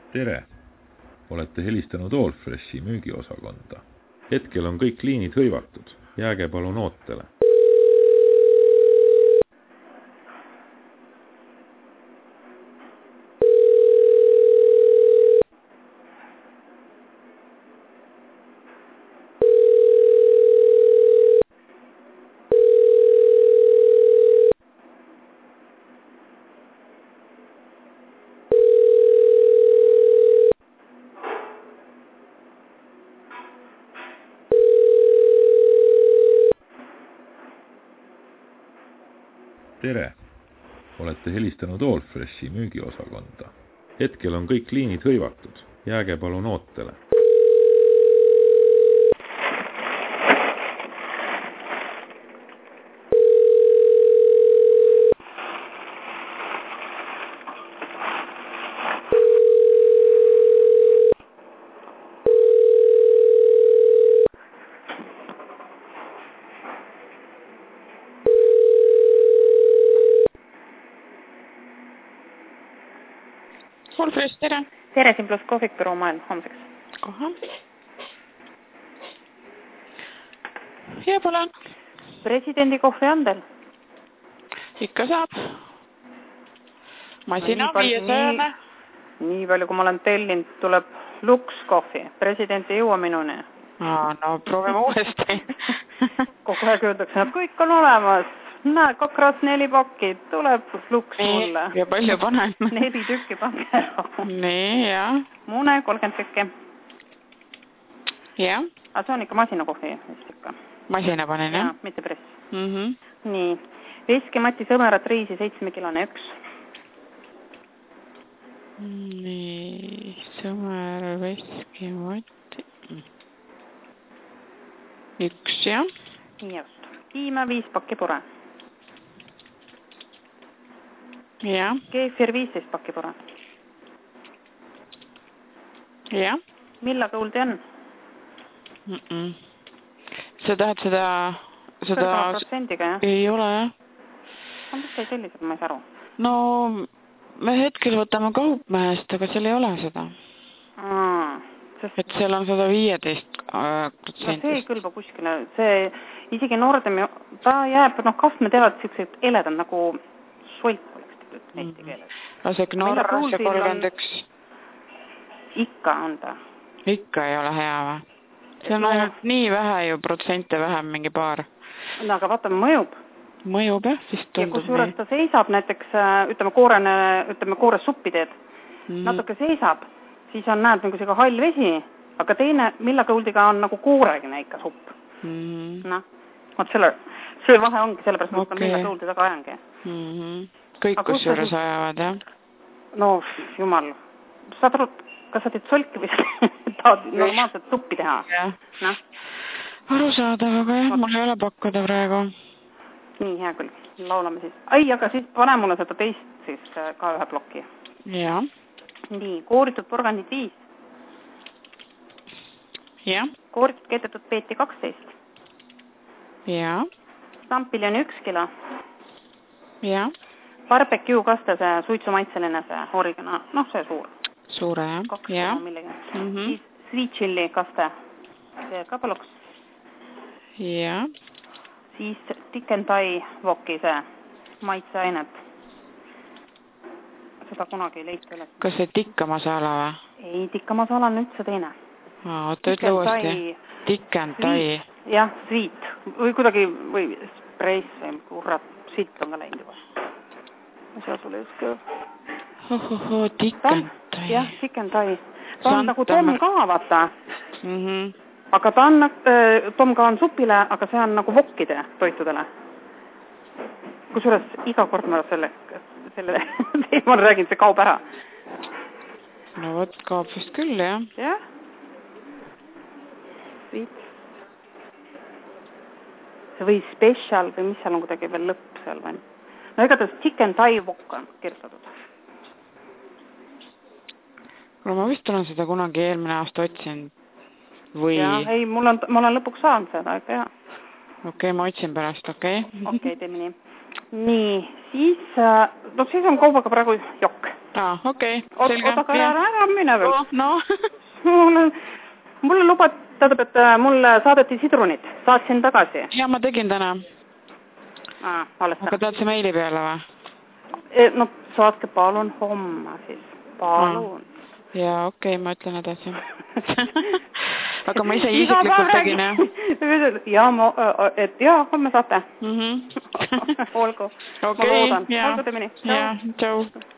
Tere! Olete helistanud Allfreshi müügiosakonda. Hetkel on kõik liinid hõivatud. Jääge palun ootele. Tere! Olete helistanud Allfreshi müügiosakonda. Hetkel on kõik liinid hõivatud. Jääge palun ootele. Allfresh, tere! Tere, siin pluss kohvikbüroo maailm homseks. Kohe. Ja, palun. Presidendi kohvi andel. Ikka saab. Masina 500. Nii palju, kui ma olen tellinud, tuleb Lux kohvi. President ei jõua minuni. No, proovime uuesti. Kogu aeg öeldakse, et kõik on olemas. Näe, 2x4 pakki, tuleb Lux mulle. Ja palju panen. 4 tükki pange ära. Nii, jah. Mune 30 tükki. Jah. Aga see on ikka masina kohvi. Masina panen, jah? Mitte press. Nii. Veski Mati Sõmerat riisi 7-kilone 1. Nii, Sõmer, Veski Mati. 1, jah? Just. Kiime 5 pakki pure. Jah. Keefir 15 pakki pure. Jah. Milla kõuldi on? Sa tahad seda... protsendiga, jah? Ei ole, jah. Mis sa ei tellised, ma ei saa aru? No, me hetkel võtame kaupmehest, aga seal ei ole seda. Et seal on 115%. No see ei kõlba kuskile. See isegi Nordemi, ta jääb, kastme teevad sellised eledad nagu solk oleks eesti keeles. See Knorras ja 31. Ikka on ta. Ikka ei ole hea või? See on ainult nii vähe ju protsente vähem, mingi paar. No aga vaata, mõjub. Mõjub, jah, vist tundub nii. Ja kusjuures ta seisab näiteks, ütleme koores suppi teed. Natuke seisab, siis on näed nagu see hall vesi, aga teine millakõuldiga on nagu kooregine ikka supp. Noh, see vahe ongi sellepärast, et ma millakõuldi taga ajangi. Kõik kus juures ajavad, jah? No, jumal. Saad aru, kas sa teed solki või tahad normaalselt suppi teha? Jah. Arusaadav, aga jah, mul ei ole pakkuda praegu. Nii, hea küll. Laulame siis. Aga siis pane mulle seda teist siis ka ühe plokki. Jah. Nii, kooritud porgandid 5. Jah. Kooritud keetetud peeti 12. Jah. Stampiljon 1 kilo. Jah. Barbecue kaste see suitsumaitseline see originaal, see suur. Suure, jah. 2 kilo millegi. Siis sweet chili kaste. See ka paluks. Jah. Siis Tiken Tai voki see maitseainet. Seda kunagi ei leita üles. Kas see tikkamasala või? Ei, tikkamasala on üldse teine. Oota, ütle uuesti. Tiken Tai. Jah, sweet. Või kuidagi, või spreis või kurrat, siit on ka läinud juba. Ma saa sulle just küll. Tiken Tai. Jah, Tiken Tai. Ta on nagu Tom ka, vaata. Aga ta on, Tom ka on supile, aga see on nagu vokkide toitudele. Kusjuures iga kord ma selle teemal räägin, see kaob ära. No võt, kaob vist küll, jah. Jah. Sweet. Või special või mis seal on kuidagi veel lõpp seal või. No igatahes Tiken Tai vokk on kirjutatud. No ma vist olen seda kunagi eelmine aasta otsinud. Või... Ja, ei, ma olen lõpuks saanud seda, aga jah. Okei, ma otsin pärast, okei. Okei, teeme nii. Nii, siis on kaubaga praegu jokk. Okei. Oota ka ära mine veel. No. Mulle tähendab, et mulle saadeti sidrunid. Saatsin tagasi. Ja ma tegin täna. Aga taad see meili peale või? No saatke palun homme siis. Palun. Ja okei, ma ütlen edasi. Aga ma ise isiklikult tegin, jah? Ja, homme saate. Olgu. Okei, ja. tšau.